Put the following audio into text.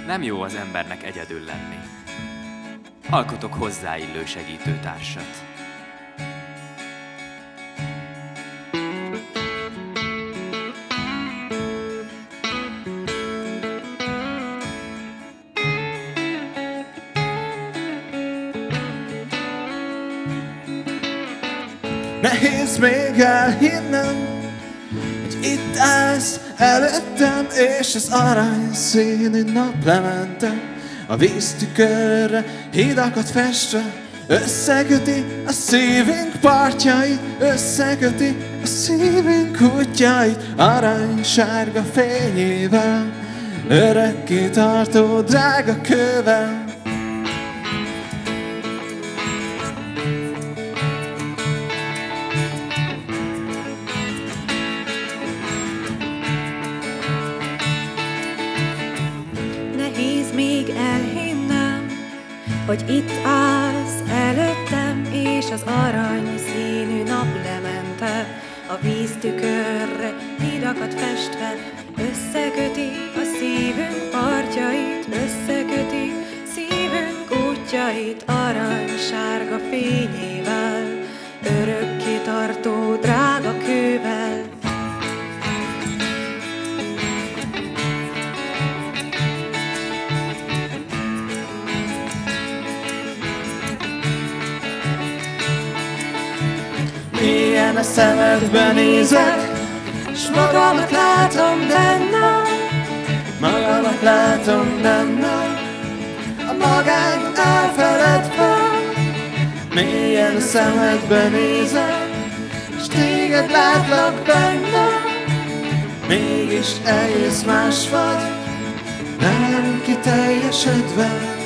Nem jó az embernek egyedül lenni. Alkotok hozzáillő segítőtársat. Nehéz még elhinnem, hogy itt állsz előttem, és az aranyszínű naplemente a víztükörre hidakat festve összeköti a szívünk partjait, összeköti a szívünk útjait aranysárga fényével, örökké tartó drága kővel. Még elhinnem, hogy itt állsz előttem, és az aranyszínű naplemente a víztükörre hidakat festve összeköti a szívünk partjait, összeköti szívünk útjait aranysárga fényével, örökké tartó drága kővel. Mélyen a szemedbe nézek, s magamat látom benne, magamat látom benne, a magány elfeledve. Mélyen a szemedbe nézek, s téged látlak benne, mégis egész más vagy, nem kiteljesedve.